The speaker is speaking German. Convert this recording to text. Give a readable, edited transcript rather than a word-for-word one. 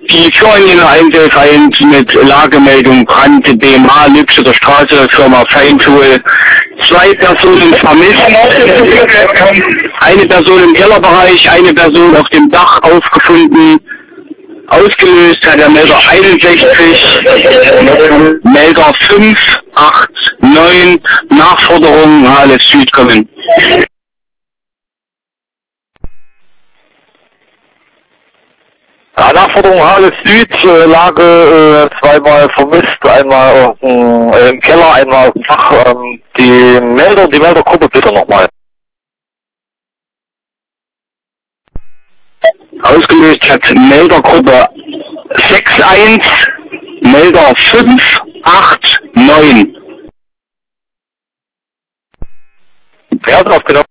die vorhin Einzelfällen mit Lagemeldung Brand, BMH, Lübscher Straße, Firma Feintool. 2 Personen vermisst, eine Person im Kellerbereich, eine Person auf dem Dach aufgefunden. Ausgelöst hat der Melder 61, Melder 589, Nachforderung Halle Süd kommen. Ja, Nachforderung Halle Süd, Lage zweimal vermisst, einmal im Keller, einmal auf dem Dach. Die Meldergruppe bitte nochmal. Ausgelöst hat Meldergruppe 61, Melder 589. Wer hat drauf genommen?